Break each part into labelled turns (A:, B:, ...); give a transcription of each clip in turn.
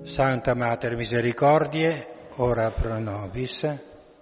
A: Santa Mater Misericordiae, ora pro nobis.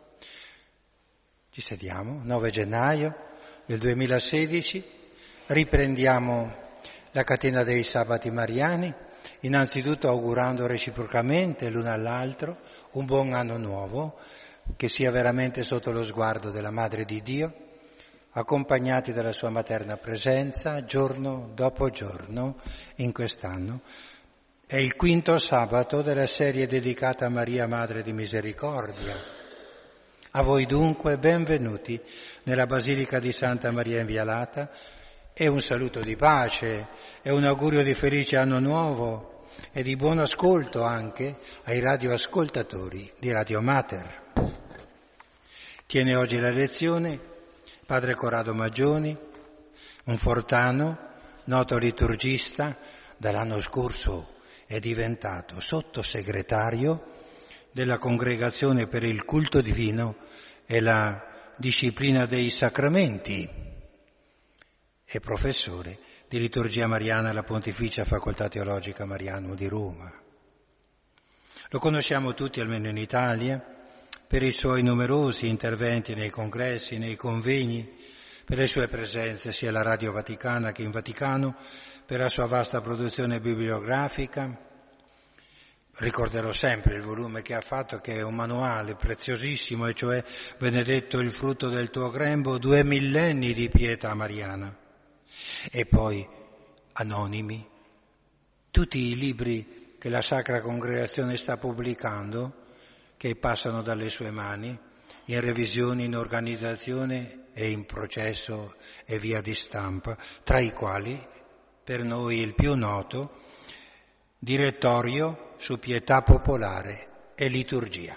A: Ci sediamo, 9 gennaio del 2016, riprendiamo la catena dei sabati mariani, innanzitutto augurando reciprocamente l'uno all'altro un buon anno nuovo, che sia veramente sotto lo sguardo della Madre di Dio, accompagnati dalla sua materna presenza giorno dopo giorno in quest'anno. È il quinto sabato della serie dedicata a Maria, Madre di Misericordia. A voi dunque benvenuti nella Basilica di Santa Maria Inviolata e un saluto di pace e un augurio di felice anno nuovo e di buon ascolto anche ai radioascoltatori di Radio Mater. Tiene oggi la lezione Padre Corrado Maggioni, un fortano, noto liturgista, dall'anno scorso è diventato sottosegretario della Congregazione per il Culto Divino e la Disciplina dei Sacramenti e professore di liturgia mariana alla Pontificia Facoltà Teologica Mariano di Roma. Lo conosciamo tutti, almeno in Italia, per i suoi numerosi interventi nei congressi, nei convegni, per le sue presenze sia alla Radio Vaticana che in Vaticano, per la sua vasta produzione bibliografica. Ricorderò sempre il volume che ha fatto, che è un manuale preziosissimo, e cioè Benedetto il frutto del tuo grembo, 2 millenni di pietà mariana. E poi anonimi, tutti i libri che la Sacra Congregazione sta pubblicando, che passano dalle sue mani, in revisione, in organizzazione e in processo e via di stampa, tra i quali per noi il più noto, Direttorio su pietà popolare e liturgia.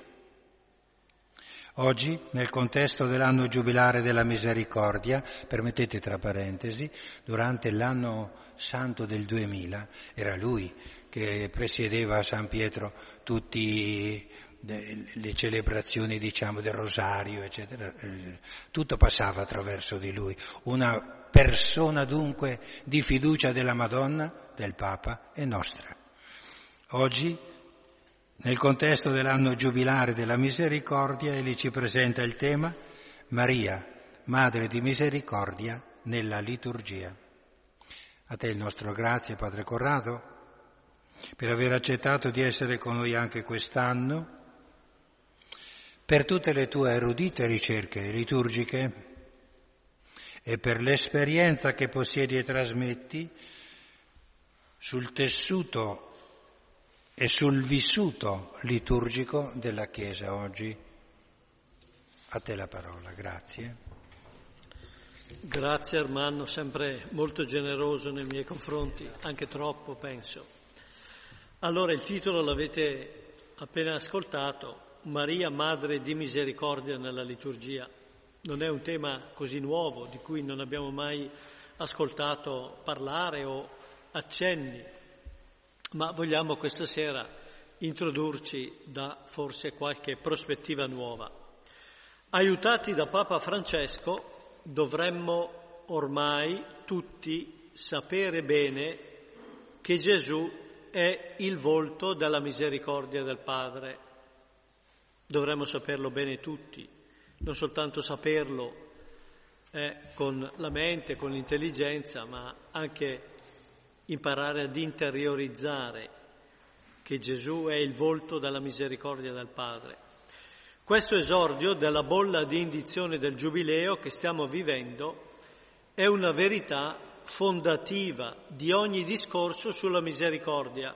A: Oggi, nel contesto dell'anno giubilare della Misericordia, permettete tra parentesi, durante l'anno santo del 2000, era lui che presiedeva a San Pietro tutte le celebrazioni, diciamo, del rosario, eccetera, tutto passava attraverso di lui. Una persona dunque di fiducia della Madonna, del Papa e nostra. Oggi, nel contesto dell'anno giubilare della Misericordia, egli ci presenta il tema Maria, Madre di Misericordia nella liturgia. A te il nostro grazie, Padre Corrado, per aver accettato di essere con noi anche quest'anno, per tutte le tue erudite ricerche liturgiche e per l'esperienza che possiedi e trasmetti sul tessuto e sul vissuto liturgico della Chiesa oggi. A te la parola, grazie.
B: Grazie Armando, sempre molto generoso nei miei confronti, anche troppo penso. Allora il titolo l'avete appena ascoltato, Maria, Madre di Misericordia nella liturgia. Non è un tema così nuovo, di cui non abbiamo mai ascoltato parlare o accenni, ma vogliamo questa sera introdurci da forse qualche prospettiva nuova. Aiutati da Papa Francesco, dovremmo ormai tutti sapere bene che Gesù è il volto della misericordia del Padre. Dovremmo saperlo bene tutti, non soltanto saperlo con la mente, con l'intelligenza, ma anche imparare ad interiorizzare che Gesù è il volto della misericordia del Padre. Questo esordio della bolla di indizione del Giubileo che stiamo vivendo è una verità fondativa di ogni discorso sulla misericordia.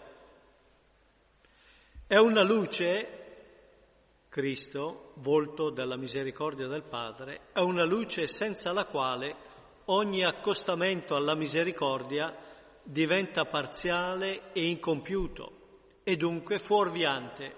B: È una luce, Cristo, volto della misericordia del Padre, è una luce senza la quale ogni accostamento alla misericordia diventa parziale e incompiuto e dunque fuorviante.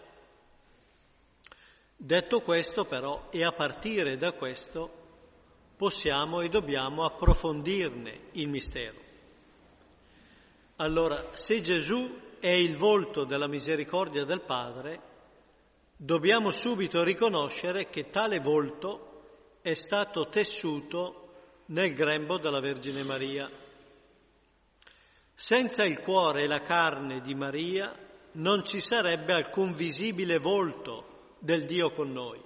B: Detto questo però, e a partire da questo, possiamo e dobbiamo approfondirne il mistero. Allora, se Gesù è il volto della misericordia del Padre, dobbiamo subito riconoscere che tale volto è stato tessuto nel grembo della Vergine Maria. Senza il cuore e la carne di Maria non ci sarebbe alcun visibile volto del Dio con noi.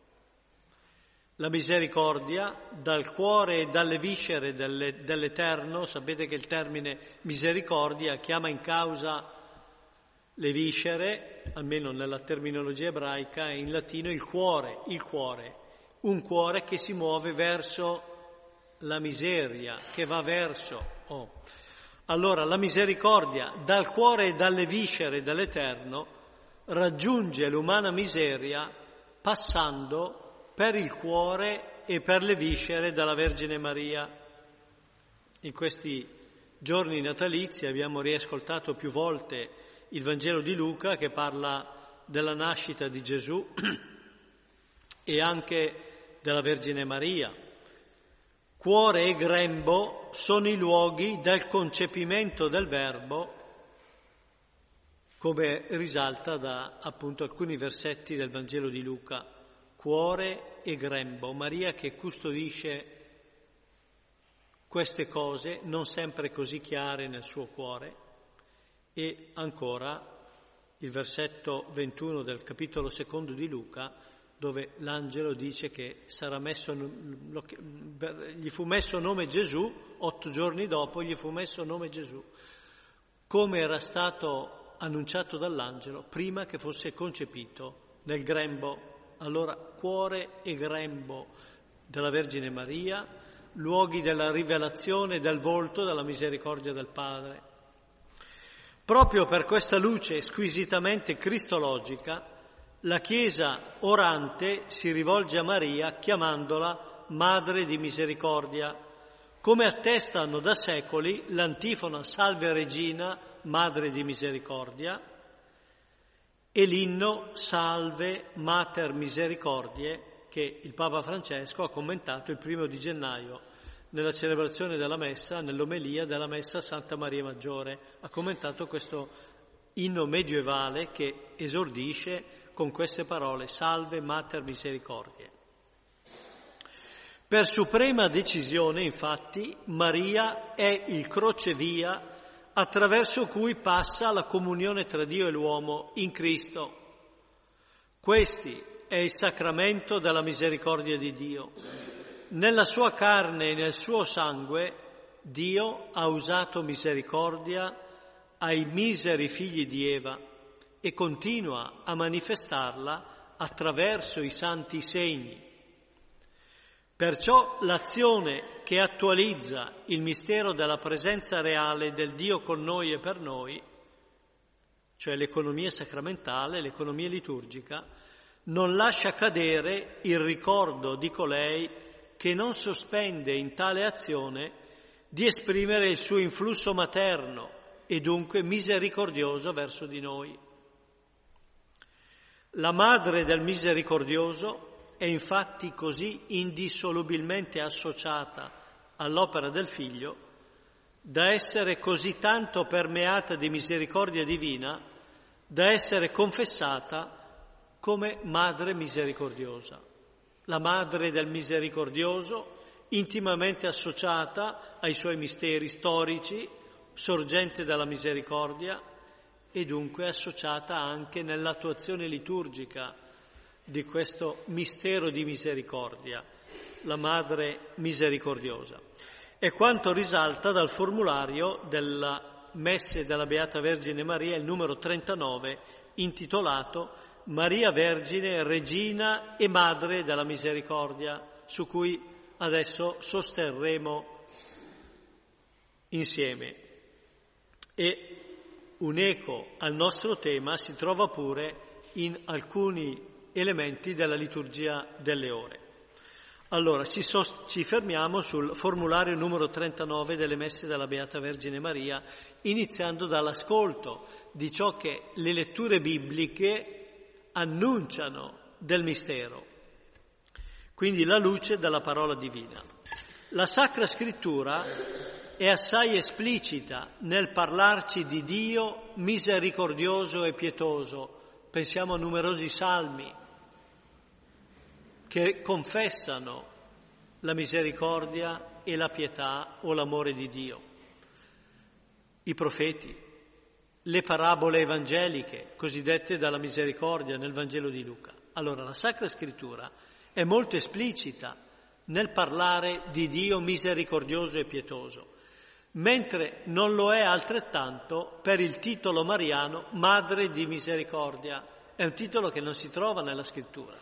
B: La misericordia dal cuore e dalle viscere dell'Eterno, sapete che il termine misericordia chiama in causa le viscere, almeno nella terminologia ebraica, e in latino il cuore, un cuore che si muove verso la miseria, che va verso. Allora la misericordia dal cuore e dalle viscere dell'Eterno raggiunge l'umana miseria passando per il cuore e per le viscere della Vergine Maria. In questi giorni natalizi abbiamo riascoltato più volte il Vangelo di Luca che parla della nascita di Gesù e anche della Vergine Maria. Cuore e grembo sono i luoghi del concepimento del Verbo, come risalta da appunto alcuni versetti del Vangelo di Luca. Cuore e grembo, Maria che custodisce queste cose non sempre così chiare nel suo cuore. E ancora il versetto 21 del capitolo 2 di Luca, dove l'angelo dice che gli fu messo nome Gesù, 8 giorni dopo gli fu messo nome Gesù, come era stato annunciato dall'angelo prima che fosse concepito nel grembo. Allora, cuore e grembo della Vergine Maria, luoghi della rivelazione del volto della misericordia del Padre. Proprio per questa luce squisitamente cristologica, la Chiesa orante si rivolge a Maria chiamandola Madre di Misericordia, come attestano da secoli l'antifona Salve Regina, Madre di Misericordia, e l'inno Salve Mater Misericordiae che il Papa Francesco ha commentato il 1 di gennaio nella celebrazione della Messa, nell'omelia della Messa Santa Maria Maggiore. Ha commentato questo inno medievale che esordisce con queste parole: Salve Mater Misericordiae. Per suprema decisione, infatti, Maria è il crocevia attraverso cui passa la comunione tra Dio e l'uomo in Cristo. Questi è il sacramento della misericordia di Dio. Nella sua carne e nel suo sangue Dio ha usato misericordia ai miseri figli di Eva e continua a manifestarla attraverso i santi segni. Perciò l'azione che attualizza il mistero della presenza reale del Dio con noi e per noi, cioè l'economia sacramentale, l'economia liturgica, non lascia cadere il ricordo di colei che non sospende in tale azione di esprimere il suo influsso materno e dunque misericordioso verso di noi. La Madre del Misericordioso è infatti così indissolubilmente associata all'opera del Figlio da essere così tanto permeata di misericordia divina da essere confessata come Madre misericordiosa. La Madre del Misericordioso, intimamente associata ai suoi misteri storici, sorgente della misericordia e dunque associata anche nell'attuazione liturgica di questo mistero di misericordia, la Madre misericordiosa. È quanto risalta dal formulario della Messe della Beata Vergine Maria, il numero 39, intitolato Maria Vergine, Regina e Madre della Misericordia, su cui adesso sosterremo insieme. E un eco al nostro tema si trova pure in alcuni elementi della liturgia delle ore. Allora, ci fermiamo sul formulario numero 39 delle Messe della Beata Vergine Maria, iniziando dall'ascolto di ciò che le letture bibliche annunciano del mistero, quindi la luce della parola divina. La Sacra Scrittura è assai esplicita nel parlarci di Dio misericordioso e pietoso. Pensiamo a numerosi salmi che confessano la misericordia e la pietà o l'amore di Dio. I profeti, le parabole evangeliche cosiddette dalla misericordia nel Vangelo di Luca. Allora la Sacra Scrittura è molto esplicita nel parlare di Dio misericordioso e pietoso, mentre non lo è altrettanto per il titolo mariano Madre di Misericordia. È un titolo che non si trova nella Scrittura.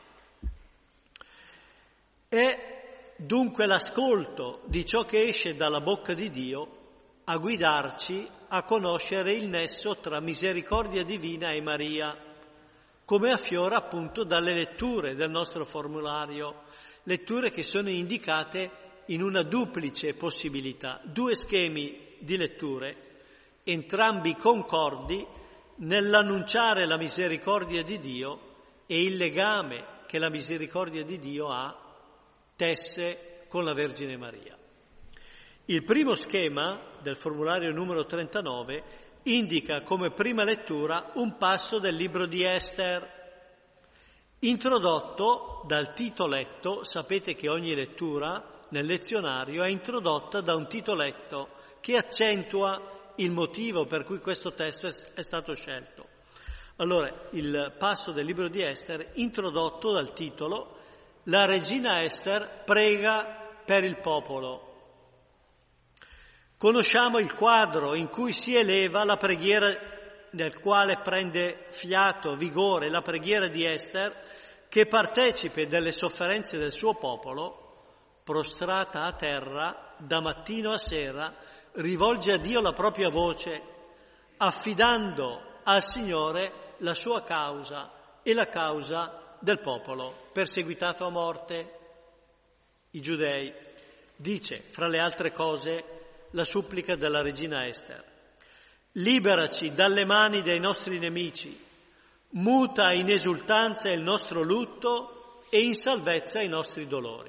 B: È dunque l'ascolto di ciò che esce dalla bocca di Dio a guidarci a conoscere il nesso tra misericordia divina e Maria, come affiora appunto dalle letture del nostro formulario, letture che sono indicate in una duplice possibilità, due schemi di letture, entrambi concordi nell'annunciare la misericordia di Dio e il legame che la misericordia di Dio tesse con la Vergine Maria. Il primo schema del formulario numero 39 indica come prima lettura un passo del libro di Ester, introdotto dal titoletto. Sapete che ogni lettura nel lezionario è introdotta da un titoletto che accentua il motivo per cui questo testo è stato scelto. Allora, il passo del libro di Ester, introdotto dal titolo La regina Ester prega per il popolo. Conosciamo il quadro in cui si eleva la preghiera, nel quale prende fiato, vigore la preghiera di Ester, che partecipe delle sofferenze del suo popolo, prostrata a terra da mattino a sera, rivolge a Dio la propria voce, affidando al Signore la sua causa e la causa del popolo perseguitato a morte, i giudei. Dice, fra le altre cose, la supplica della regina Ester: liberaci dalle mani dei nostri nemici, muta in esultanza il nostro lutto e in salvezza i nostri dolori.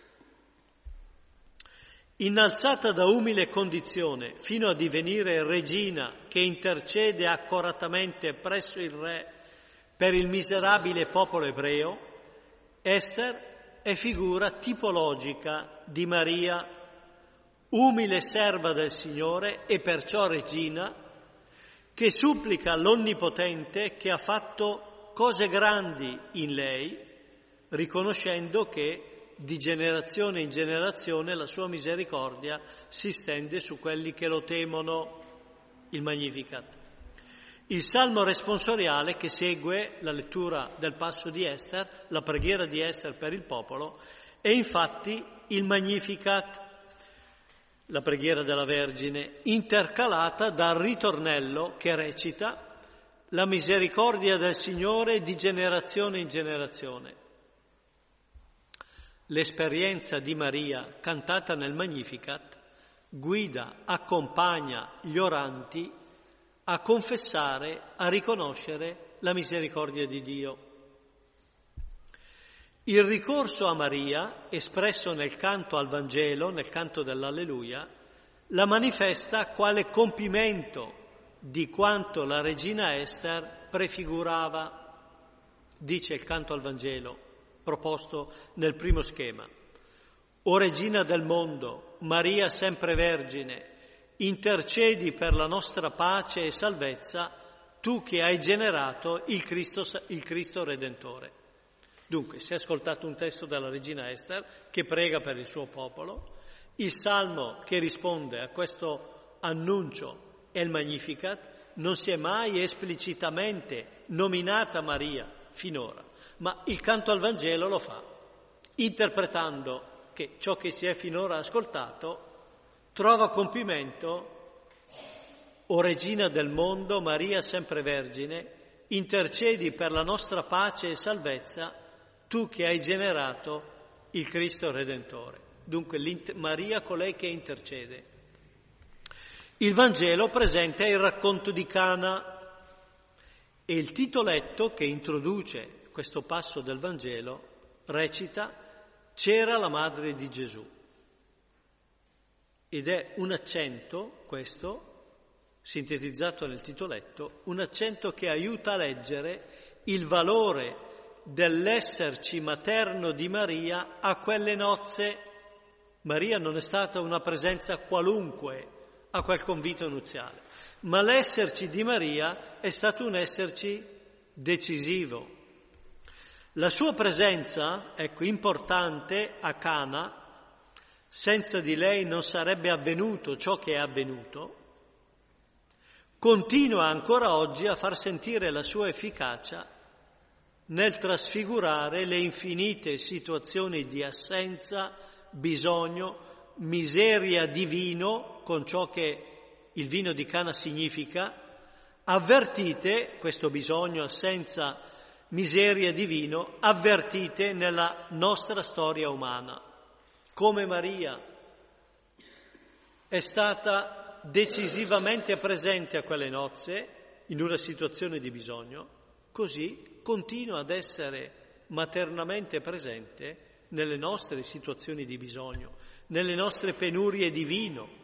B: Innalzata da umile condizione fino a divenire regina che intercede accoratamente presso il re per il miserabile popolo ebreo, Ester è figura tipologica di Maria, umile serva del Signore e perciò regina, che supplica all'Onnipotente che ha fatto cose grandi in lei, riconoscendo che di generazione in generazione la sua misericordia si stende su quelli che lo temono, il Magnificat. Il salmo responsoriale che segue la lettura del passo di Ester, la preghiera di Ester per il popolo, è infatti il Magnificat, la preghiera della Vergine, intercalata dal ritornello che recita la misericordia del Signore di generazione in generazione. L'esperienza di Maria cantata nel Magnificat guida, accompagna gli oranti a confessare, a riconoscere la misericordia di Dio. Il ricorso a Maria, espresso nel canto al Vangelo, nel canto dell'Alleluia, la manifesta quale compimento di quanto la regina Ester prefigurava, dice il canto al Vangelo, proposto nel primo schema. O Regina del mondo, Maria sempre Vergine, intercedi per la nostra pace e salvezza, tu che hai generato il Cristo Redentore. Dunque, si è ascoltato un testo della regina Ester che prega per il suo popolo, il salmo che risponde a questo annuncio è il Magnificat. Non si è mai esplicitamente nominata Maria finora, ma il canto al Vangelo lo fa, interpretando che ciò che si è finora ascoltato trova compimento. O Regina del mondo, Maria sempre Vergine, intercedi per la nostra pace e salvezza, tu che hai generato il Cristo Redentore. Dunque Maria colei che intercede. Il Vangelo presenta il racconto di Cana e il titoletto che introduce questo passo del Vangelo recita: c'era la madre di Gesù. Ed è un accento, questo, sintetizzato nel titoletto, un accento che aiuta a leggere il valore dell'esserci materno di Maria a quelle nozze. Maria non è stata una presenza qualunque a quel convito nuziale. Ma l'esserci di Maria è stato un esserci decisivo. La sua presenza, importante a Cana, senza di lei non sarebbe avvenuto ciò che è avvenuto, continua ancora oggi a far sentire la sua efficacia nel trasfigurare le infinite situazioni di assenza, bisogno, miseria di vino, con ciò che il vino di Cana significa. Avvertite questo bisogno, assenza, miseria di vino, avvertite nella nostra storia umana. Come Maria è stata decisivamente presente a quelle nozze in una situazione di bisogno, così continua ad essere maternamente presente nelle nostre situazioni di bisogno, nelle nostre penurie di vino.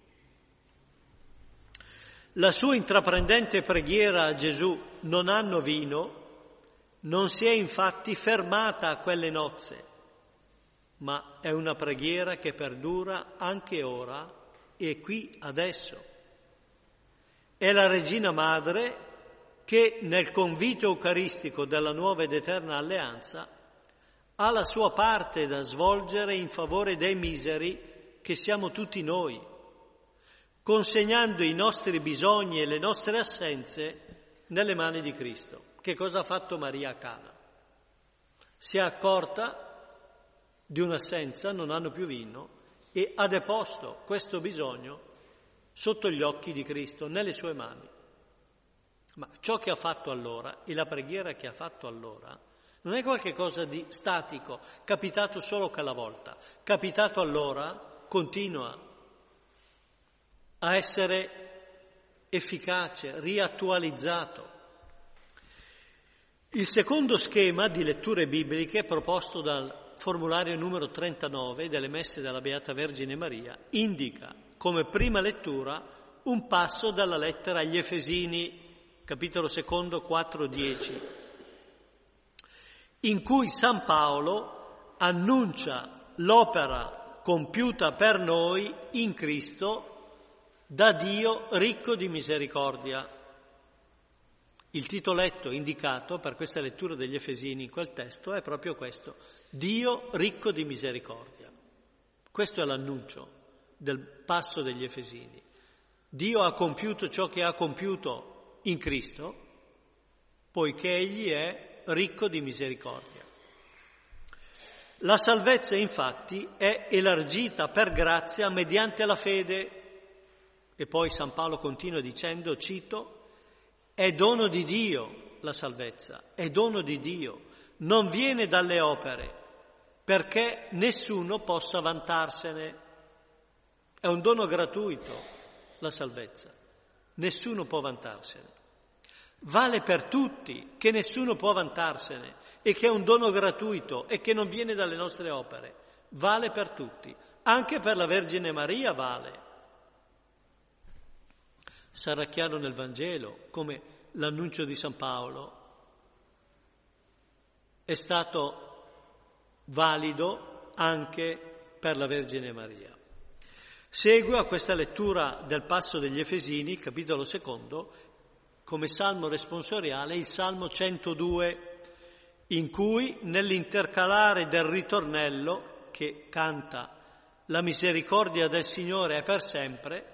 B: La sua intraprendente preghiera a Gesù: non hanno vino, non si è infatti fermata a quelle nozze, ma è una preghiera che perdura anche ora e qui adesso. È la Regina Madre che nel convito eucaristico della nuova ed eterna alleanza ha la sua parte da svolgere in favore dei miseri che siamo tutti noi, consegnando i nostri bisogni e le nostre assenze nelle mani di Cristo. Che cosa ha fatto Maria a Cana? Si è accorta di un'assenza, non hanno più vino, e ha deposto questo bisogno sotto gli occhi di Cristo, nelle sue mani. Ma ciò che ha fatto allora, e la preghiera che ha fatto allora, non è qualche cosa di statico, capitato solo quella volta. Capitato allora, continua a essere efficace, riattualizzato. Il secondo schema di letture bibliche proposto dal formulario numero 39 delle Messe della Beata Vergine Maria indica come prima lettura un passo dalla lettera agli Efesini, capitolo 2, 4-10, in cui San Paolo annuncia l'opera compiuta per noi in Cristo da Dio ricco di misericordia. Il titoletto indicato per questa lettura degli Efesini in quel testo è proprio questo: Dio ricco di misericordia. Questo è l'annuncio del passo degli Efesini. Dio ha compiuto ciò che ha compiuto in Cristo, poiché Egli è ricco di misericordia. La salvezza, infatti, è elargita per grazia mediante la fede. E poi San Paolo continua dicendo, cito, è dono di Dio la salvezza, è dono di Dio, non viene dalle opere, perché nessuno possa vantarsene. È un dono gratuito la salvezza, nessuno può vantarsene. Vale per tutti, che nessuno può vantarsene e che è un dono gratuito e che non viene dalle nostre opere. Vale per tutti, anche per la Vergine Maria vale. Sarà chiaro nel Vangelo come l'annuncio di San Paolo è stato valido anche per la Vergine Maria. Segue a questa lettura del passo degli Efesini, capitolo 2, come salmo responsoriale il Salmo 102, in cui nell'intercalare del ritornello che canta la misericordia del Signore è per sempre,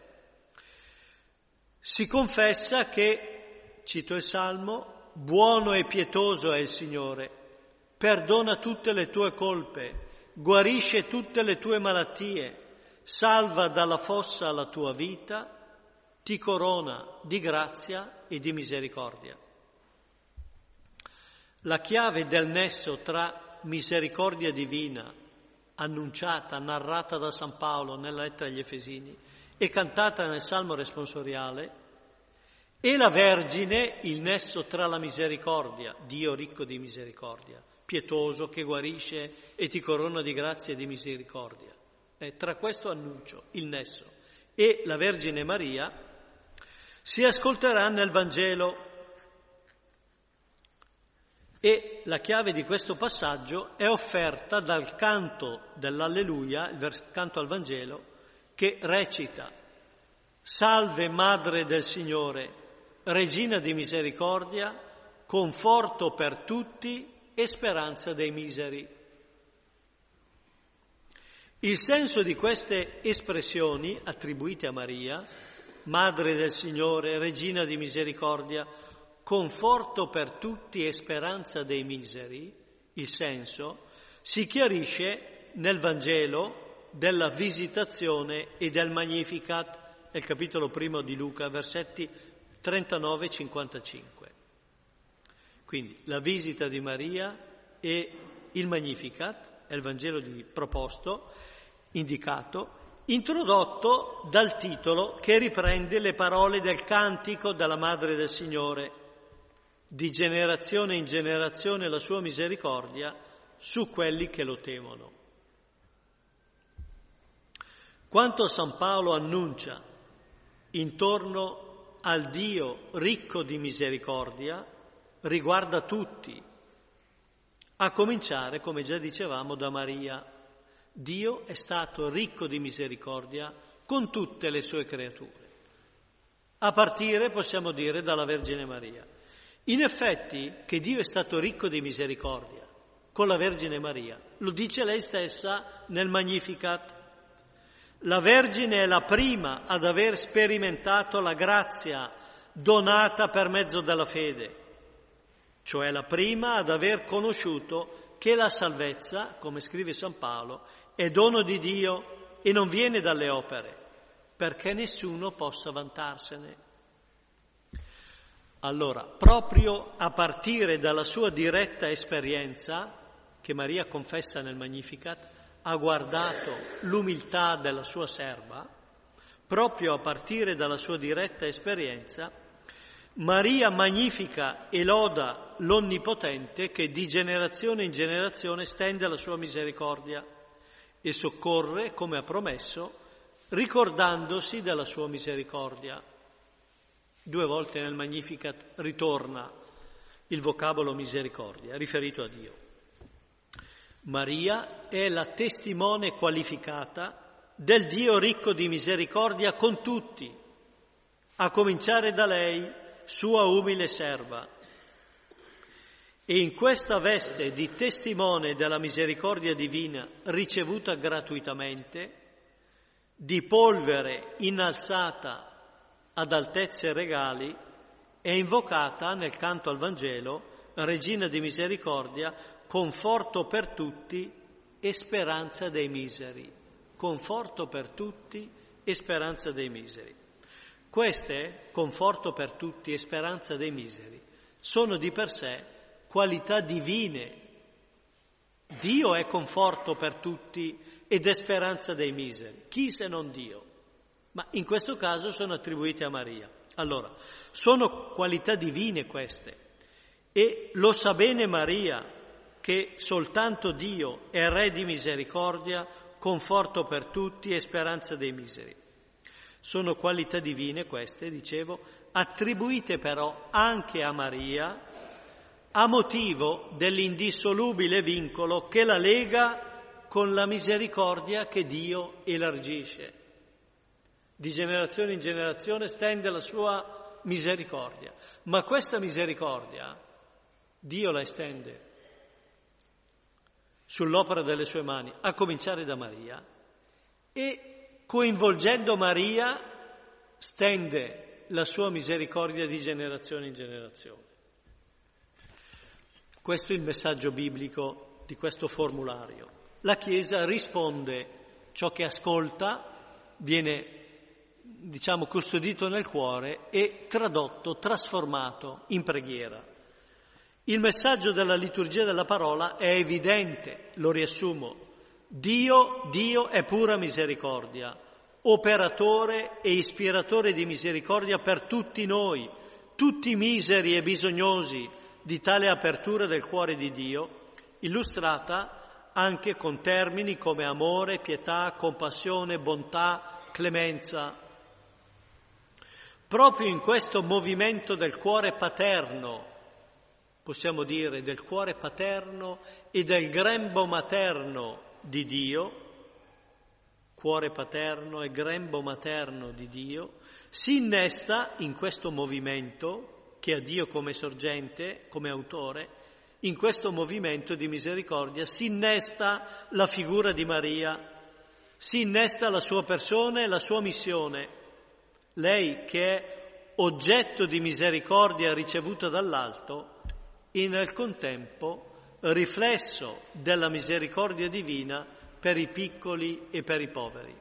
B: si confessa che, cito il Salmo, buono e pietoso è il Signore, perdona tutte le tue colpe, guarisce tutte le tue malattie, salva dalla fossa la tua vita, ti corona di grazia e di misericordia. La chiave del nesso tra misericordia divina, annunciata, narrata da San Paolo nella lettera agli Efesini e cantata nel Salmo responsoriale, e la Vergine, il nesso tra la misericordia, Dio ricco di misericordia, pietoso, che guarisce e ti corona di grazia e di misericordia. Tra questo annuncio, il nesso, e la Vergine Maria, si ascolterà nel Vangelo. E la chiave di questo passaggio è offerta dal canto dell'Alleluia, il canto al Vangelo, che recita: Salve Madre del Signore, Regina di misericordia, conforto per tutti e speranza dei miseri. Il senso di queste espressioni attribuite a Maria, Madre del Signore, Regina di misericordia, conforto per tutti e speranza dei miseri, il senso si chiarisce nel Vangelo della Visitazione e del Magnificat, nel capitolo 1 di Luca, versetti 39 e 55. Quindi la visita di Maria e il Magnificat è il Vangelo proposto, indicato, introdotto dal titolo che riprende le parole del cantico della Madre del Signore: di generazione in generazione la sua misericordia su quelli che lo temono. Quanto San Paolo annuncia intorno al Dio ricco di misericordia riguarda tutti, a cominciare, come già dicevamo, da Maria. Dio è stato ricco di misericordia con tutte le sue creature, a partire, possiamo dire, dalla Vergine Maria. In effetti, che Dio è stato ricco di misericordia con la Vergine Maria, lo dice lei stessa nel Magnificat. La Vergine è la prima ad aver sperimentato la grazia donata per mezzo della fede, cioè la prima ad aver conosciuto che la salvezza, come scrive San Paolo, è dono di Dio e non viene dalle opere, perché nessuno possa vantarsene. Allora, proprio a partire dalla sua diretta esperienza, che Maria confessa nel Magnificat, ha guardato l'umiltà della sua serva, proprio a partire dalla sua diretta esperienza, Maria magnifica e loda l'Onnipotente che di generazione in generazione stende la sua misericordia e soccorre, come ha promesso, ricordandosi della sua misericordia. 2 volte nel Magnificat ritorna il vocabolo misericordia, riferito a Dio. Maria è la testimone qualificata del Dio ricco di misericordia con tutti, a cominciare da lei, sua umile serva. E in questa veste di testimone della misericordia divina ricevuta gratuitamente, di polvere innalzata ad altezze regali, è invocata nel canto al Vangelo, Regina di misericordia, conforto per tutti e speranza dei miseri. Conforto per tutti e speranza dei miseri. Queste, conforto per tutti e speranza dei miseri, sono di per sé qualità divine. Dio è conforto per tutti ed è speranza dei miseri. Chi se non Dio? Ma in questo caso sono attribuite a Maria. Allora, sono qualità divine queste. E lo sa bene Maria, che soltanto Dio è Re di misericordia, conforto per tutti e speranza dei miseri. Sono qualità divine queste, dicevo, attribuite però anche a Maria a motivo dell'indissolubile vincolo che la lega con la misericordia che Dio elargisce. Di generazione in generazione stende la sua misericordia, ma questa misericordia Dio la estende sull'opera delle sue mani, a cominciare da Maria, e coinvolgendo Maria stende la sua misericordia di generazione in generazione. Questo è il messaggio biblico di questo formulario. La Chiesa risponde ciò che ascolta, viene, custodito nel cuore e tradotto, trasformato in preghiera. Il messaggio della liturgia della parola è evidente, lo riassumo. Dio è pura misericordia, operatore e ispiratore di misericordia per tutti noi, tutti miseri e bisognosi di tale apertura del cuore di Dio, illustrata anche con termini come amore, pietà, compassione, bontà, clemenza. Proprio in questo movimento del cuore paterno, possiamo dire del cuore paterno e del grembo materno di Dio, cuore paterno e grembo materno di Dio, si innesta in questo movimento che ha Dio come sorgente, come autore. In questo movimento di misericordia si innesta la figura di Maria, si innesta la sua persona e la sua missione. Lei che è oggetto di misericordia ricevuta dall'alto e nel contempo riflesso della misericordia divina per i piccoli e per i poveri.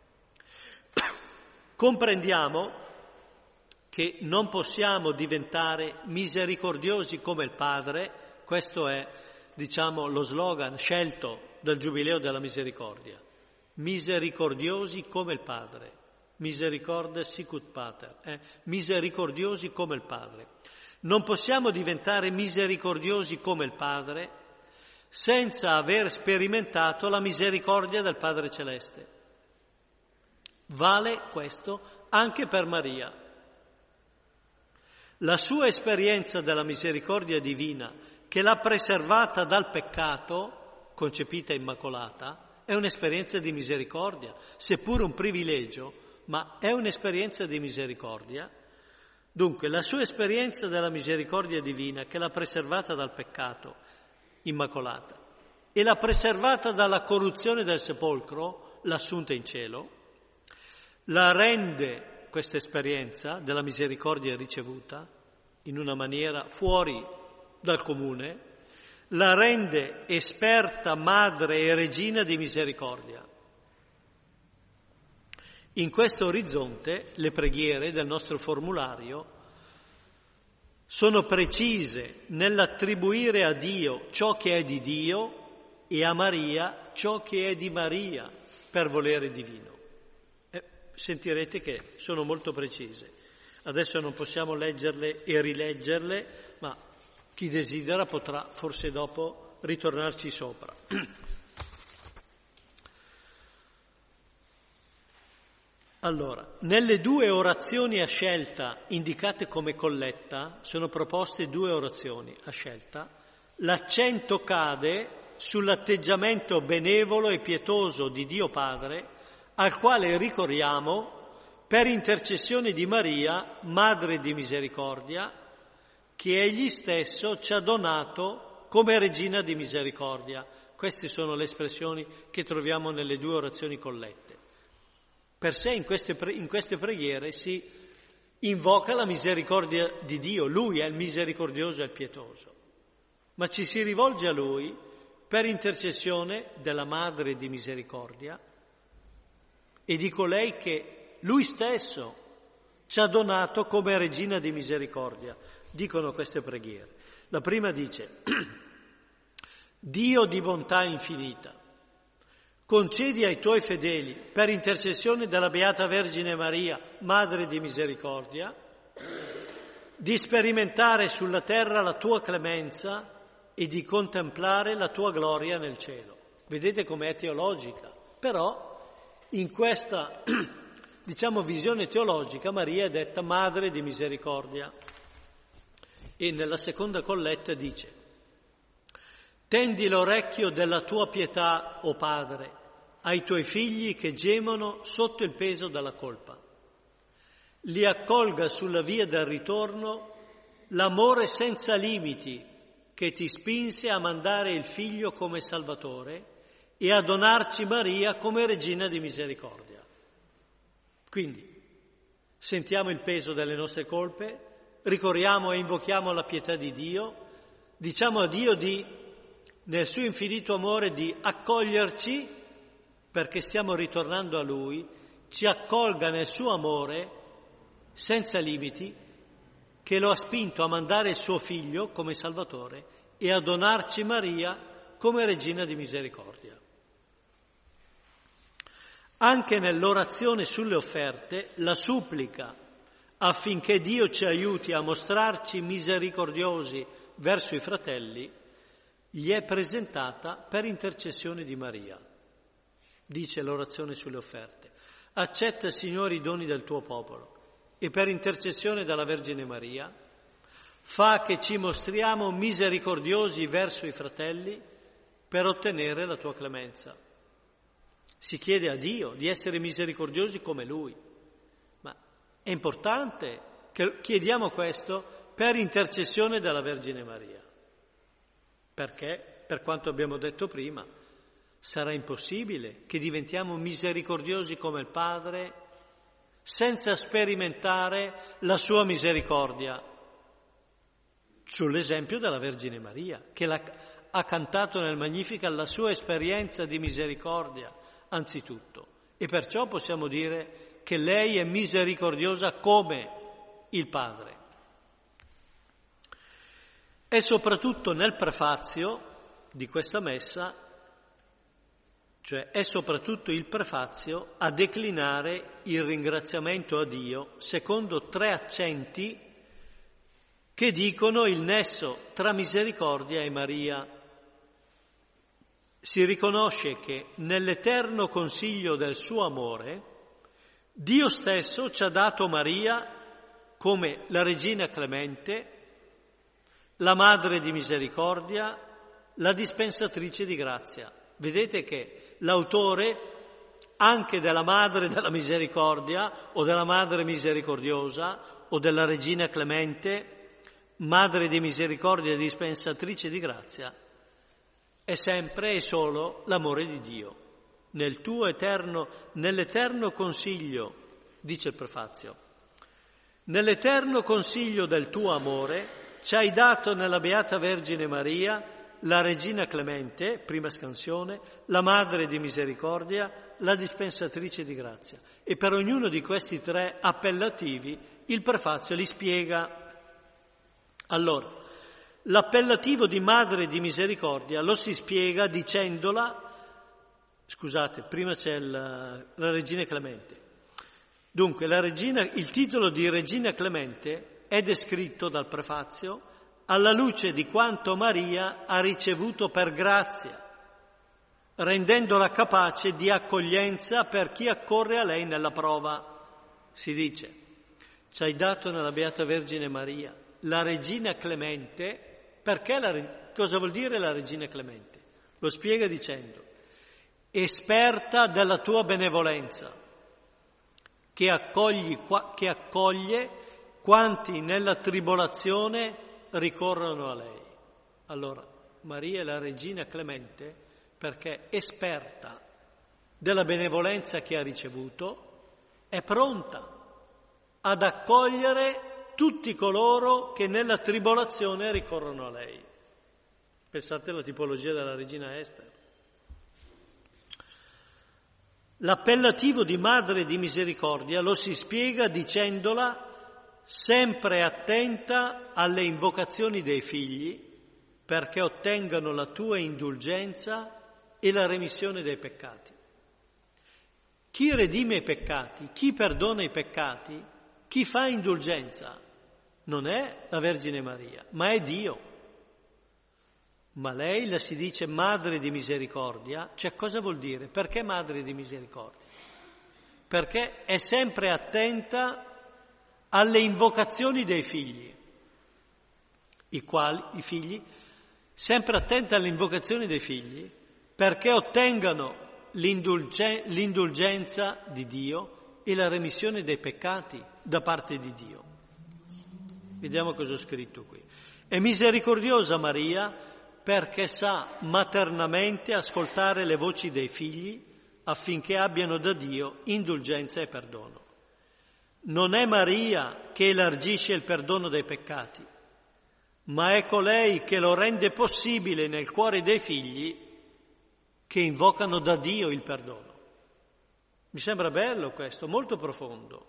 B: Comprendiamo che non possiamo diventare misericordiosi come il Padre. Questo è, lo slogan scelto dal Giubileo della Misericordia. Misericordiosi come il Padre. Misericordia sicut pater. Misericordiosi come il Padre. Non possiamo diventare misericordiosi come il Padre senza aver sperimentato la misericordia del Padre Celeste. Vale questo anche per Maria. La sua esperienza della misericordia divina, che l'ha preservata dal peccato, concepita immacolata, è un'esperienza di misericordia, seppur un privilegio, ma è un'esperienza di misericordia. Dunque, la sua esperienza della misericordia divina, che l'ha preservata dal peccato, immacolata, e l'ha preservata dalla corruzione del sepolcro, l'ha assunta in cielo, la rende, questa esperienza della misericordia ricevuta, in una maniera fuori dal comune, la rende esperta madre e regina di misericordia. In questo orizzonte le preghiere del nostro formulario sono precise nell'attribuire a Dio ciò che è di Dio e a Maria ciò che è di Maria per volere divino. Sentirete che sono molto precise. Adesso non possiamo leggerle e rileggerle, ma chi desidera potrà forse dopo ritornarci sopra. Allora, nelle due orazioni a scelta indicate come colletta, sono proposte due orazioni a scelta. L'accento cade sull'atteggiamento benevolo e pietoso di Dio Padre, al quale ricorriamo per intercessione di Maria, Madre di Misericordia, che Egli stesso ci ha donato come Regina di Misericordia. Queste sono le espressioni che troviamo nelle due orazioni collette. Per sé in queste preghiere si invoca la misericordia di Dio, Lui è il misericordioso e il pietoso, ma ci si rivolge a Lui per intercessione della Madre di Misericordia e di colei che Lui stesso ci ha donato come Regina di Misericordia. Dicono queste preghiere. La prima dice: Dio di bontà infinita, concedi ai tuoi fedeli, per intercessione della Beata Vergine Maria, Madre di Misericordia, di sperimentare sulla terra la tua clemenza e di contemplare la tua gloria nel cielo. Vedete com'è teologica, però in questa, visione teologica Maria è detta Madre di Misericordia. E nella seconda colletta dice: tendi l'orecchio della tua pietà, o Padre, ai tuoi figli che gemono sotto il peso della colpa. Li accolga sulla via del ritorno l'amore senza limiti che ti spinse a mandare il Figlio come Salvatore e a donarci Maria come Regina di Misericordia. Quindi sentiamo il peso delle nostre colpe, ricorriamo e invochiamo la pietà di Dio, diciamo a Dio nel suo infinito amore di accoglierci, perché stiamo ritornando a Lui, ci accolga nel suo amore senza limiti, che lo ha spinto a mandare il suo Figlio come Salvatore e a donarci Maria come Regina di Misericordia. Anche nell'orazione sulle offerte, la supplica affinché Dio ci aiuti a mostrarci misericordiosi verso i fratelli, gli è presentata per intercessione di Maria. Dice l'orazione sulle offerte: accetta, Signore, i doni del tuo popolo e per intercessione della Vergine Maria fa che ci mostriamo misericordiosi verso i fratelli per ottenere la tua clemenza. si chiede a Dio di essere misericordiosi come Lui. Ma è importante che chiediamo questo per intercessione della Vergine Maria. Perché, per quanto abbiamo detto prima, sarà impossibile che diventiamo misericordiosi come il Padre senza sperimentare la sua misericordia. Sull'esempio della Vergine Maria, che ha cantato nel Magnificat la sua esperienza di misericordia, anzitutto. E perciò possiamo dire che lei è misericordiosa come il Padre. E soprattutto nel prefazio di questa messa, cioè è soprattutto il prefazio a declinare il ringraziamento a Dio secondo 3 accenti che dicono il nesso tra misericordia e Maria. Si riconosce che nell'eterno consiglio del suo amore Dio stesso ci ha dato Maria come la Regina Clemente, la Madre di Misericordia, la dispensatrice di grazia. Vedete che l'autore anche della Madre della Misericordia o della Madre Misericordiosa o della Regina Clemente, Madre di Misericordia e dispensatrice di grazia, è sempre e solo l'amore di Dio. Nell'eterno consiglio, dice il prefazio, nell'eterno consiglio del tuo amore ci hai dato nella Beata Vergine Maria la Regina Clemente, prima scansione, la Madre di Misericordia, la dispensatrice di grazia. E per ognuno di questi 3 appellativi il prefazio li spiega. Allora, l'appellativo di Madre di Misericordia lo si spiega dicendola, scusate, prima c'è la Regina Clemente. Dunque, il titolo di Regina Clemente è descritto dal prefazio alla luce di quanto Maria ha ricevuto per grazia, rendendola capace di accoglienza per chi accorre a lei nella prova. Si dice, ci hai dato nella Beata Vergine Maria la Regina Clemente. Perché cosa vuol dire la Regina Clemente? Lo spiega dicendo, esperta della tua benevolenza, che accoglie quanti nella tribolazione ricorrono a lei. Allora, Maria è la Regina Clemente perché esperta della benevolenza che ha ricevuto, è pronta ad accogliere tutti coloro che nella tribolazione ricorrono a lei. Pensate alla tipologia della Regina Ester. L'appellativo di Madre di Misericordia lo si spiega dicendola sempre attenta alle invocazioni dei figli perché ottengano la tua indulgenza e la remissione dei peccati. Chi redime i peccati, chi perdona i peccati, chi fa indulgenza non è la Vergine Maria, ma è Dio. Ma lei la si dice Madre di Misericordia, cioè cosa vuol dire? Perché Madre di Misericordia? Perché è sempre attenta alle invocazioni dei figli, i figli, sempre attenta alle invocazioni dei figli, perché ottengano l'indulgenza di Dio e la remissione dei peccati da parte di Dio. Vediamo cosa ho scritto qui. È misericordiosa Maria perché sa maternamente ascoltare le voci dei figli affinché abbiano da Dio indulgenza e perdono. Non è Maria che elargisce il perdono dei peccati, ma è colei che lo rende possibile nel cuore dei figli che invocano da Dio il perdono. Mi sembra bello questo, molto profondo.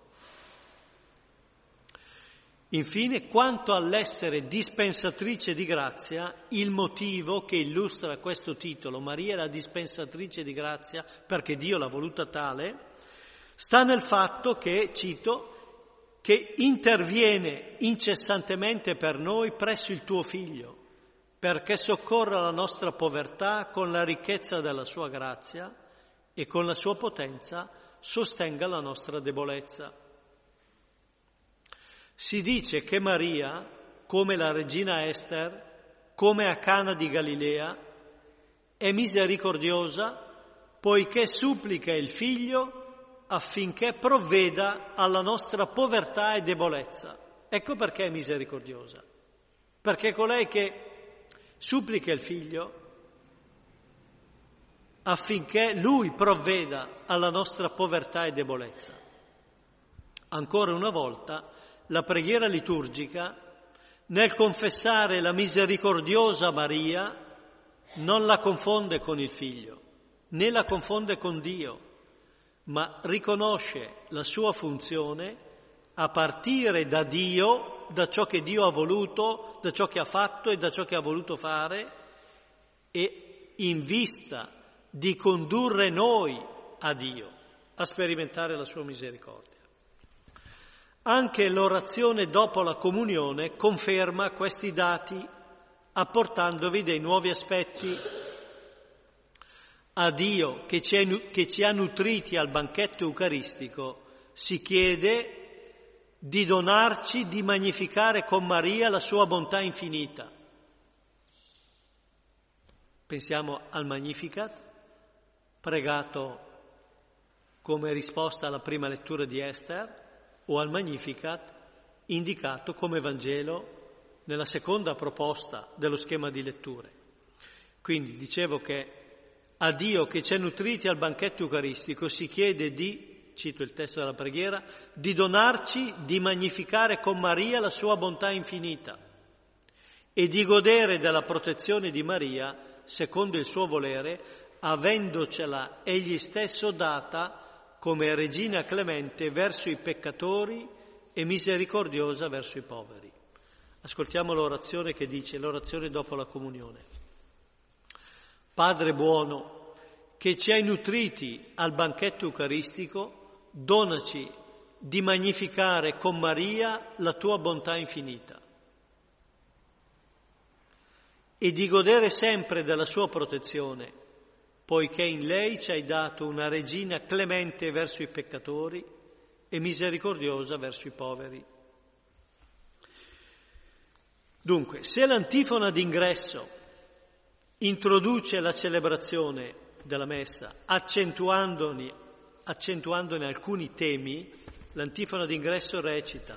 B: Infine, quanto all'essere dispensatrice di grazia, il motivo che illustra questo titolo, Maria è la dispensatrice di grazia perché Dio l'ha voluta tale, sta nel fatto che, cito, che interviene incessantemente per noi presso il tuo Figlio, perché soccorra la nostra povertà con la ricchezza della sua grazia e con la sua potenza sostenga la nostra debolezza. Si dice che Maria, come la regina Ester, come a Cana di Galilea, è misericordiosa poiché supplica il Figlio affinché provveda alla nostra povertà e debolezza. Ecco perché è misericordiosa, perché colei che supplica il Figlio affinché Lui provveda alla nostra povertà e debolezza. Ancora una volta, la preghiera liturgica, nel confessare la misericordiosa Maria, non la confonde con il Figlio, né la confonde con Dio, ma riconosce la sua funzione a partire da Dio, da ciò che Dio ha voluto, da ciò che ha fatto e da ciò che ha voluto fare, e in vista di condurre noi a Dio, a sperimentare la sua misericordia. Anche l'orazione dopo la comunione conferma questi dati, apportandovi dei nuovi aspetti. A Dio che ci ha nutriti al banchetto eucaristico si chiede di donarci di magnificare con Maria la sua bontà infinita. Pensiamo al Magnificat, pregato come risposta alla prima lettura di Esther, o al Magnificat indicato come Vangelo nella seconda proposta dello schema di letture. Quindi dicevo che a Dio che ci ha nutriti al banchetto eucaristico si chiede di, cito il testo della preghiera, di donarci di magnificare con Maria la sua bontà infinita e di godere della protezione di Maria secondo il suo volere, avendocela egli stesso data come regina clemente verso i peccatori e misericordiosa verso i poveri. Ascoltiamo l'orazione che dice, l'orazione dopo la comunione. Padre buono, che ci hai nutriti al banchetto eucaristico, donaci di magnificare con Maria la tua bontà infinita e di godere sempre della sua protezione, poiché in lei ci hai dato una regina clemente verso i peccatori e misericordiosa verso i poveri. Dunque, se l'antifona d'ingresso introduce la celebrazione della Messa accentuandone alcuni temi, l'antifona d'ingresso recita: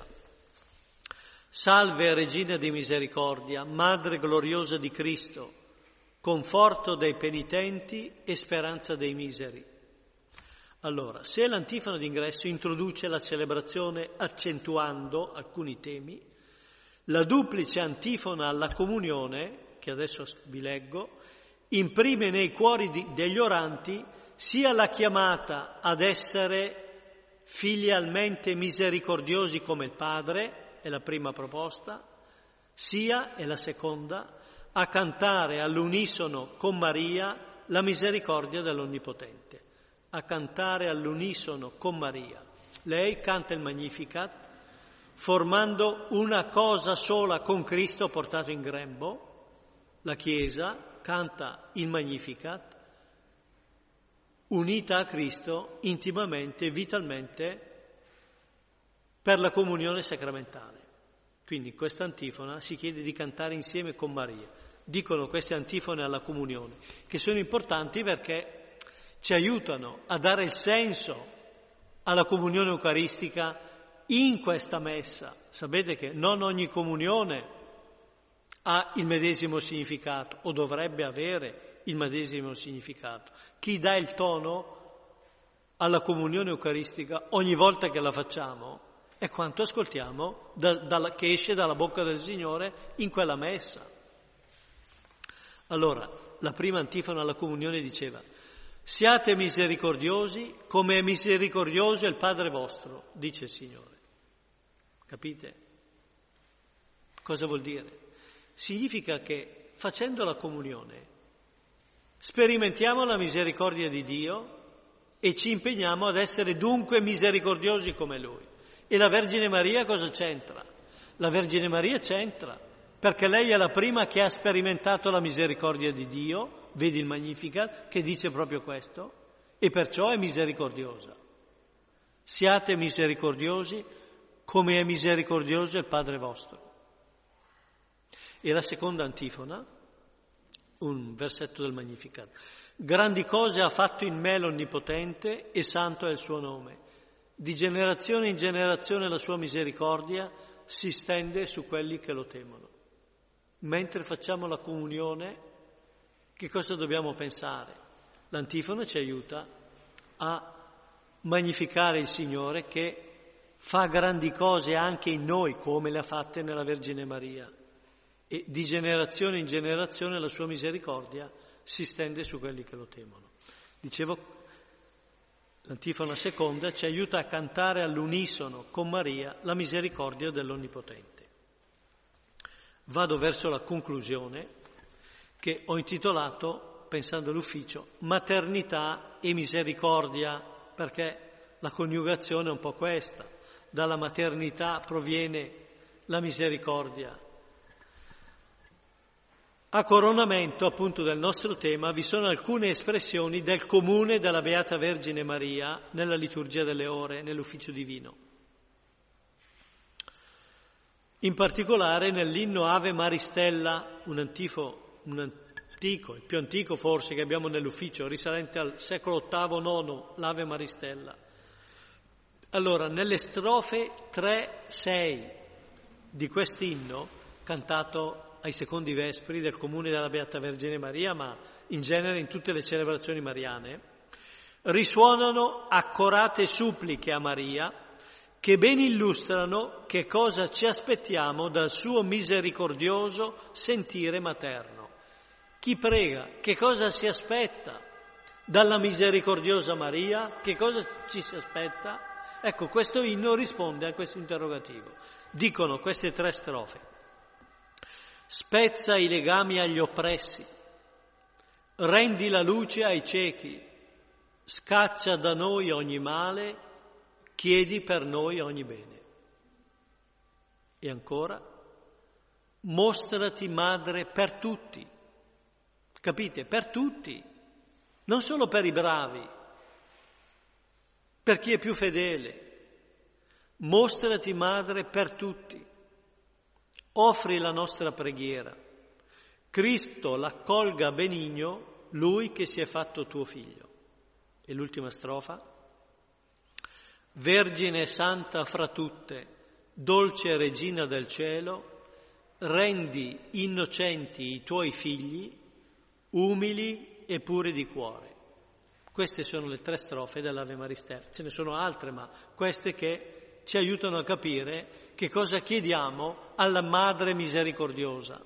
B: Salve Regina di misericordia, Madre gloriosa di Cristo, conforto dei penitenti e speranza dei miseri. Allora, se l'antifona d'ingresso introduce la celebrazione accentuando alcuni temi, la duplice antifona alla comunione, che adesso vi leggo, imprime nei cuori degli oranti sia la chiamata ad essere filialmente misericordiosi come il Padre, è la prima proposta, sia, è la seconda, a cantare all'unisono con Maria la misericordia dell'Onnipotente. A cantare all'unisono con Maria. Lei canta il Magnificat, formando una cosa sola con Cristo portato in grembo. La Chiesa canta il Magnificat, unita a Cristo intimamente e vitalmente per la comunione sacramentale. Quindi in questa antifona si chiede di cantare insieme con Maria. Dicono queste antifone alla comunione, che sono importanti perché ci aiutano a dare il senso alla comunione eucaristica in questa messa. Sapete che non ogni comunione ha il medesimo significato o dovrebbe avere il medesimo significato. Chi dà il tono alla comunione eucaristica ogni volta che la facciamo è quanto ascoltiamo che esce dalla bocca del Signore in quella messa. Allora, la prima antifona alla comunione diceva: siate misericordiosi come è misericordioso il Padre vostro, dice il Signore. Capite? Cosa vuol dire? Significa che facendo la comunione sperimentiamo la misericordia di Dio e ci impegniamo ad essere dunque misericordiosi come Lui. E la Vergine Maria cosa c'entra? La Vergine Maria c'entra perché lei è la prima che ha sperimentato la misericordia di Dio, vedi il Magnificat, che dice proprio questo, e perciò è misericordiosa. Siate misericordiosi come è misericordioso il Padre vostro. E la seconda antifona un versetto del Magnificat. Grandi cose ha fatto in me l'Onnipotente e santo è il suo nome. Di generazione in generazione la sua misericordia si stende su quelli che lo temono. Mentre facciamo la comunione, che cosa dobbiamo pensare? L'antifona ci aiuta a magnificare il Signore che fa grandi cose anche in noi, come le ha fatte nella Vergine Maria. E di generazione in generazione la sua misericordia si stende su quelli che lo temono. Dicevo, l'antifona seconda ci aiuta a cantare all'unisono con Maria la misericordia dell'Onnipotente. Vado verso la conclusione che ho intitolato, pensando all'ufficio, Maternità e misericordia, perché la coniugazione è un po' questa. Dalla maternità proviene la misericordia. A coronamento appunto del nostro tema vi sono alcune espressioni del comune della Beata Vergine Maria nella liturgia delle ore, nell'ufficio divino. In particolare nell'inno Ave Maristella, un antico, il più antico forse che abbiamo nell'ufficio, risalente al secolo VIII-IX, l'Ave Maristella. Allora, nelle strofe 3-6 di quest'inno, cantato ai secondi vespri del comune della Beata Vergine Maria, ma in genere in tutte le celebrazioni mariane, risuonano accorate suppliche a Maria che ben illustrano che cosa ci aspettiamo dal suo misericordioso sentire materno. Chi prega, che cosa si aspetta dalla misericordiosa Maria? Che cosa ci si aspetta? Ecco, questo inno risponde a questo interrogativo. Dicono queste 3 strofe. Spezza i legami agli oppressi, rendi la luce ai ciechi, scaccia da noi ogni male, chiedi per noi ogni bene. E ancora, mostrati madre per tutti, capite? Per tutti, non solo per i bravi, per chi è più fedele. Mostrati madre per tutti. Offri la nostra preghiera. Cristo l'accolga benigno, lui che si è fatto tuo figlio. E l'ultima strofa. Vergine santa fra tutte, dolce regina del cielo, rendi innocenti i tuoi figli, umili e puri di cuore. Queste sono le 3 strofe dell'Ave Maristella. Ce ne sono altre, ma queste che ci aiutano a capire che cosa chiediamo alla Madre misericordiosa.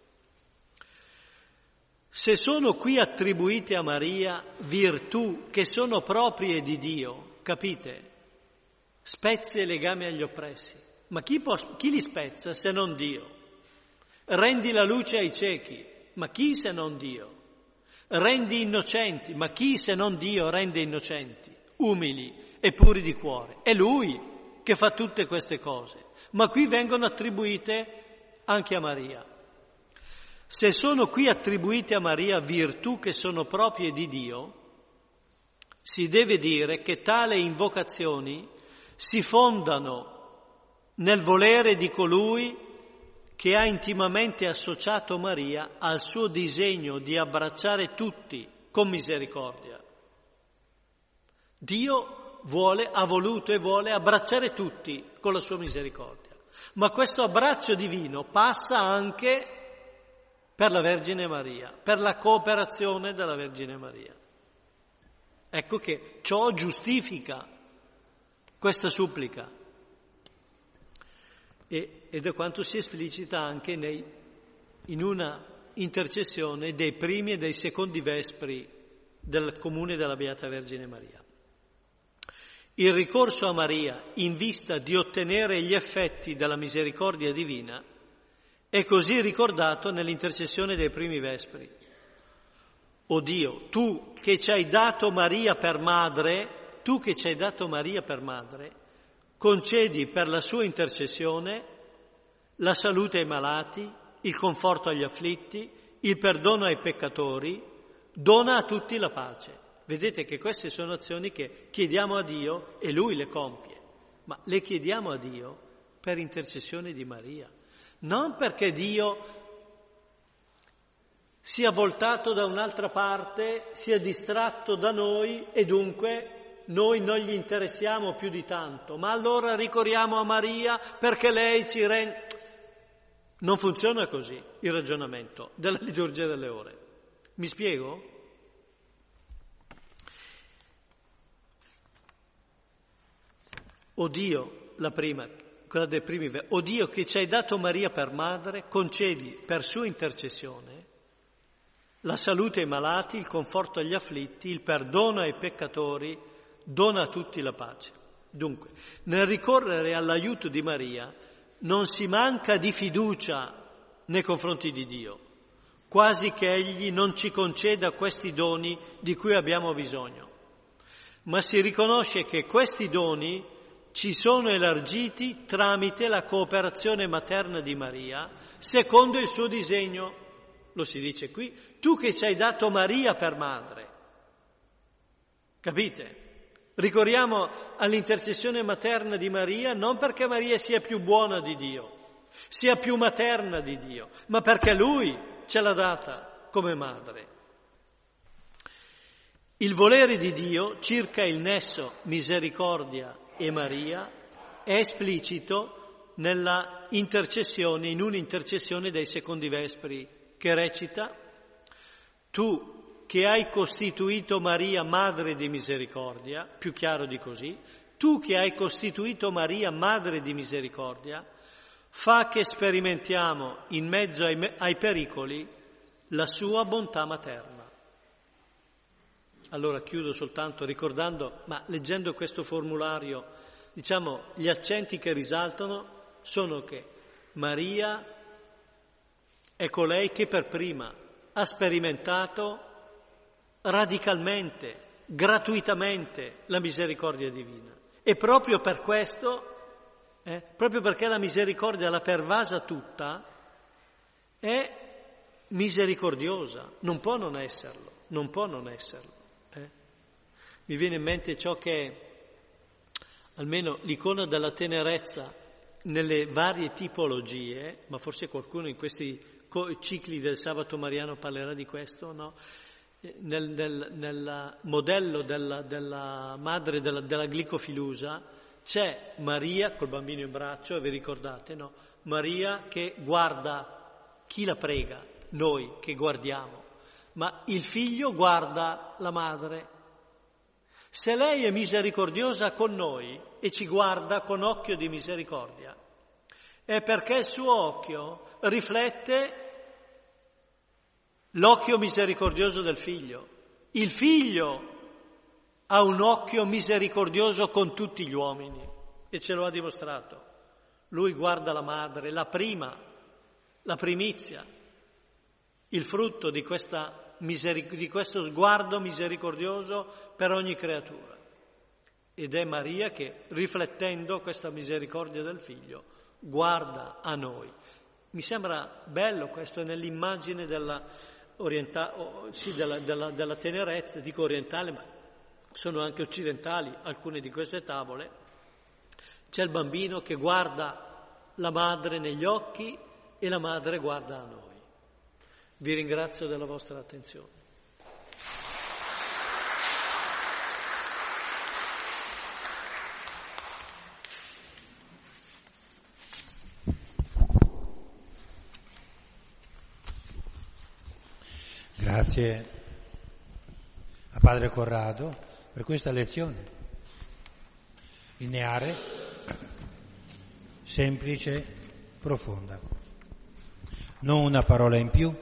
B: Se sono qui attribuite a Maria virtù che sono proprie di Dio, capite? Spezzi e legami agli oppressi. Ma chi li spezza se non Dio? Rendi la luce ai ciechi. Ma chi se non Dio? Rendi innocenti. Ma chi se non Dio rende innocenti? Umili e puri di cuore. È Lui che fa tutte queste cose. Ma qui vengono attribuite anche a Maria. Se sono qui attribuite a Maria virtù che sono proprie di Dio, si deve dire che tale invocazioni si fondano nel volere di colui che ha intimamente associato Maria al suo disegno di abbracciare tutti con misericordia. Dio ha voluto e vuole abbracciare tutti con la sua misericordia. Ma questo abbraccio divino passa anche per la Vergine Maria, per la cooperazione della Vergine Maria. Ecco che ciò giustifica questa supplica. Ed è quanto si esplicita anche in una intercessione dei primi e dei secondi vespri del comune della Beata Vergine Maria. Il ricorso a Maria in vista di ottenere gli effetti della misericordia divina è così ricordato nell'intercessione dei primi vespri. O Dio, tu che ci hai dato Maria per madre, concedi per la sua intercessione la salute ai malati, il conforto agli afflitti, il perdono ai peccatori, dona a tutti la pace. Vedete che queste sono azioni che chiediamo a Dio e Lui le compie, ma le chiediamo a Dio per intercessione di Maria, non perché Dio sia voltato da un'altra parte, sia distratto da noi e dunque noi non gli interessiamo più di tanto. Ma allora ricorriamo a Maria perché lei ci rende... Non funziona così il ragionamento della liturgia delle ore. Mi spiego? O Dio, la prima, quella dei primi versi, o Dio che ci hai dato Maria per madre, concedi per sua intercessione la salute ai malati, il conforto agli afflitti, il perdono ai peccatori, dona a tutti la pace. Dunque, nel ricorrere all'aiuto di Maria non si manca di fiducia nei confronti di Dio, quasi che Egli non ci conceda questi doni di cui abbiamo bisogno, ma si riconosce che questi doni ci sono elargiti tramite la cooperazione materna di Maria, secondo il suo disegno. Lo si dice qui, tu che ci hai dato Maria per madre. Capite? Ricorriamo all'intercessione materna di Maria non perché Maria sia più buona di Dio, sia più materna di Dio, ma perché Lui ce l'ha data come madre. Il volere di Dio circa il nesso misericordia e Maria è esplicito nella intercessione, in un'intercessione dei secondi vespri, che recita: tu che hai costituito Maria madre di misericordia, più chiaro di così, tu che hai costituito Maria madre di misericordia, fa che sperimentiamo in mezzo ai pericoli la sua bontà materna. Allora chiudo soltanto ricordando, ma leggendo questo formulario, diciamo, gli accenti che risaltano sono che Maria è colei che per prima ha sperimentato radicalmente, gratuitamente la misericordia divina. E proprio per questo, proprio perché la misericordia l'ha pervasa tutta, è misericordiosa, non può non esserlo, non può non esserlo. Mi viene in mente ciò che, almeno l'icona della tenerezza nelle varie tipologie, ma forse qualcuno in questi cicli del sabato mariano parlerà di questo, no? Nel modello della madre della glicofilusa c'è Maria col bambino in braccio, e vi ricordate, no? Maria che guarda chi la prega, noi che guardiamo, ma il figlio guarda la madre. Se lei è misericordiosa con noi e ci guarda con occhio di misericordia, è perché il suo occhio riflette l'occhio misericordioso del figlio. Il figlio ha un occhio misericordioso con tutti gli uomini e ce lo ha dimostrato. Lui guarda la madre, la primizia, il frutto di questo sguardo misericordioso per ogni creatura. Ed è Maria che, riflettendo questa misericordia del figlio, guarda a noi. Mi sembra bello questo nell'immagine della tenerezza, dico orientale, ma sono anche occidentali alcune di queste tavole. C'è il bambino che guarda la madre negli occhi e la madre guarda a noi. Vi ringrazio della vostra attenzione.
A: Grazie a Padre Corrado per questa lezione lineare, semplice, profonda. Non una parola in più,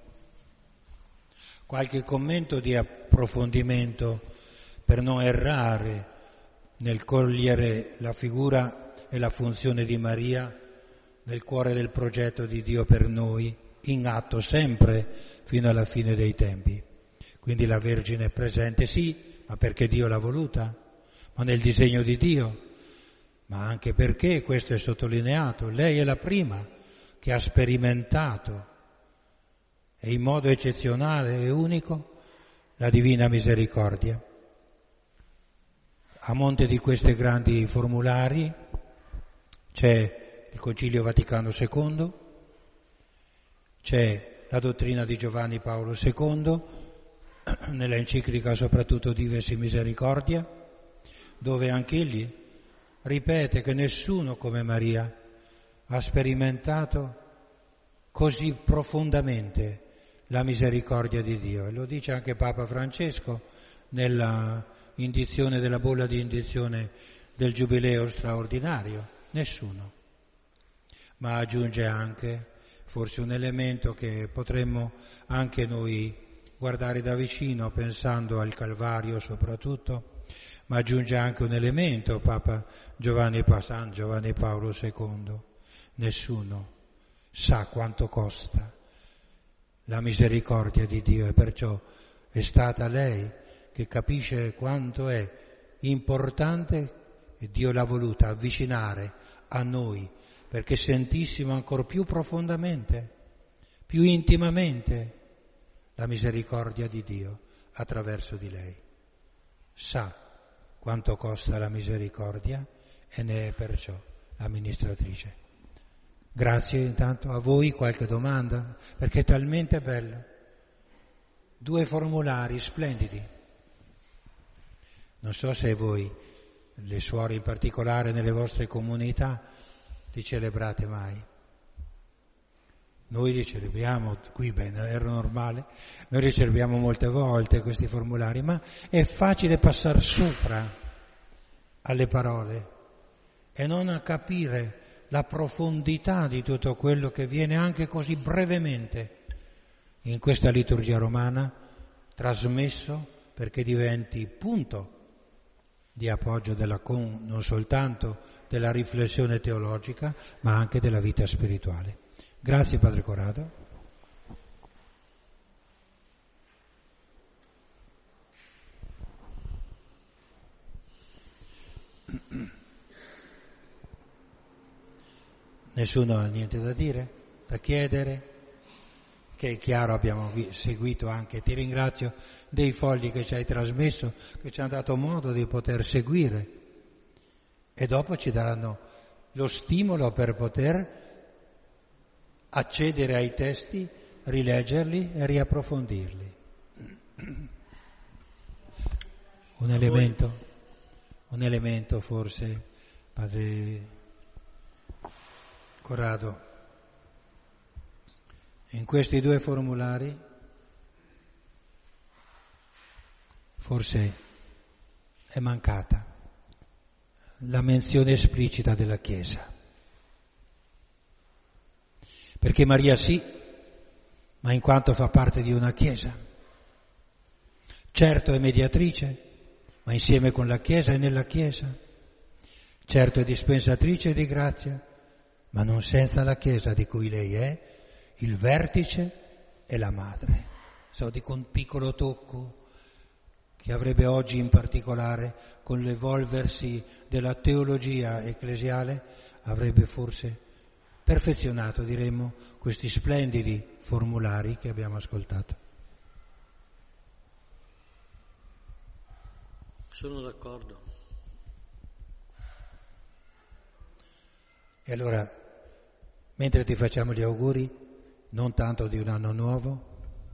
A: qualche commento di approfondimento per non errare nel cogliere la figura e la funzione di Maria nel cuore del progetto di Dio per noi, in atto sempre fino alla fine dei tempi. Quindi la Vergine è presente, sì, ma perché Dio l'ha voluta, ma nel disegno di Dio, ma anche perché, questo è sottolineato, lei è la prima che ha sperimentato, e in modo eccezionale e unico, la divina misericordia. A monte di questi grandi formulari c'è il Concilio Vaticano II, c'è la dottrina di Giovanni Paolo II, nella enciclica soprattutto Dives Misericordia, dove anch'egli ripete che nessuno come Maria ha sperimentato così profondamente la misericordia di Dio. E lo dice anche Papa Francesco nella indizione della bolla di indizione del Giubileo straordinario. Nessuno. Ma aggiunge anche forse un elemento che potremmo anche noi guardare da vicino pensando al Calvario soprattutto, ma aggiunge anche un elemento Papa San Giovanni Paolo II. Nessuno sa quanto costa la misericordia di Dio e perciò è stata lei che capisce quanto è importante e Dio l'ha voluta avvicinare a noi perché sentissimo ancor più profondamente, più intimamente la misericordia di Dio attraverso di lei. Sa quanto costa la misericordia e ne è perciò l'amministratrice. Grazie intanto a voi, qualche domanda? Perché è talmente bello. 2 formulari splendidi. Non so se voi, le suore in particolare nelle vostre comunità, li celebrate mai. Noi li celebriamo, qui bene, era normale, noi li celebriamo molte volte questi formulari, ma è facile passare sopra alle parole e non a capire la profondità di tutto quello che viene anche così brevemente in questa liturgia romana trasmesso perché diventi punto di appoggio non soltanto della riflessione teologica ma anche della vita spirituale. Grazie Padre Corrado. Nessuno ha niente da dire, da chiedere, che è chiaro abbiamo seguito anche, ti ringrazio dei fogli che ci hai trasmesso, che ci hanno dato modo di poter seguire e dopo ci daranno lo stimolo per poter accedere ai testi, rileggerli e riapprofondirli. Un elemento forse, Padre Corrado, in questi 2 formulari forse è mancata la menzione esplicita della Chiesa. Perché Maria sì, ma in quanto fa parte di una Chiesa. Certo è mediatrice, ma insieme con la Chiesa è nella Chiesa. Certo è dispensatrice di grazia, ma non senza la Chiesa di cui lei è il vertice e la madre. Dico un piccolo tocco che avrebbe oggi in particolare con l'evolversi della teologia ecclesiale avrebbe forse perfezionato, diremmo, questi splendidi formulari che abbiamo ascoltato.
B: Sono d'accordo.
A: E allora, mentre ti facciamo gli auguri, non tanto di un anno nuovo,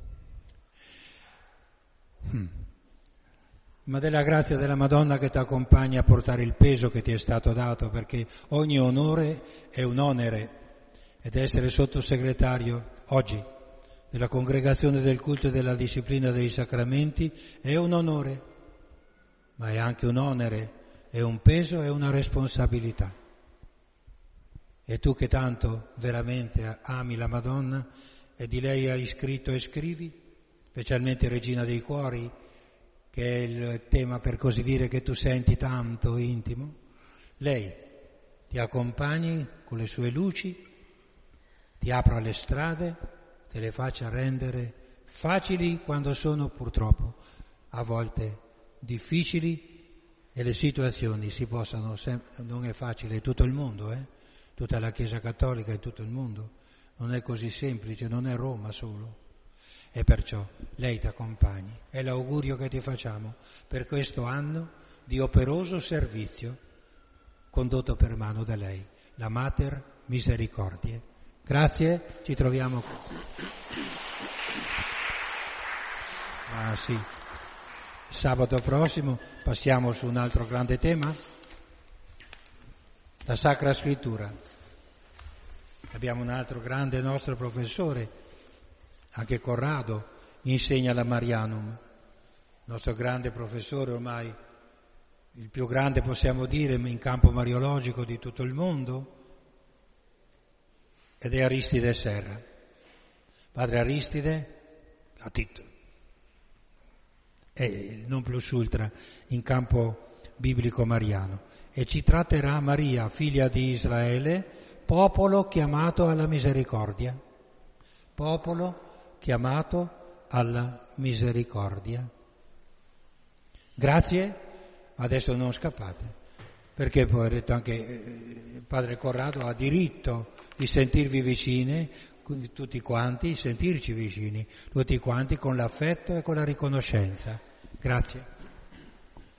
A: ma della grazia della Madonna che ti accompagna a portare il peso che ti è stato dato, perché ogni onore è un onere, ed essere sottosegretario oggi della Congregazione del Culto e della Disciplina dei Sacramenti è un onore, ma è anche un onere, è un peso e una responsabilità. E tu che tanto veramente ami la Madonna e di lei hai scritto e scrivi, specialmente Regina dei Cuori, che è il tema per così dire che tu senti tanto intimo, lei ti accompagni con le sue luci, ti apra le strade, te le faccia rendere facili quando sono purtroppo a volte difficili e le situazioni si possano, non è facile tutto il mondo, tutta la Chiesa Cattolica e tutto il mondo, non è così semplice, non è Roma solo. E perciò lei ti accompagni. È l'augurio che ti facciamo per questo anno di operoso servizio condotto per mano da lei, la Mater Misericordiae. Grazie, ci troviamo. Sì. Sabato prossimo passiamo su un altro grande tema, la Sacra Scrittura. Abbiamo un altro grande nostro professore, anche Corrado, insegna la Marianum, nostro grande professore ormai, il più grande possiamo dire in campo mariologico di tutto il mondo, ed è Aristide Serra. Padre Aristide a Tito è il non plus ultra in campo biblico mariano e ci tratterà Maria, figlia di Israele, popolo chiamato alla misericordia. Popolo chiamato alla misericordia. Grazie, adesso non scappate, perché poi ha detto anche Padre Corrado ha diritto di sentirvi vicini, tutti quanti, sentirci vicini, tutti quanti con l'affetto e con la riconoscenza. Grazie.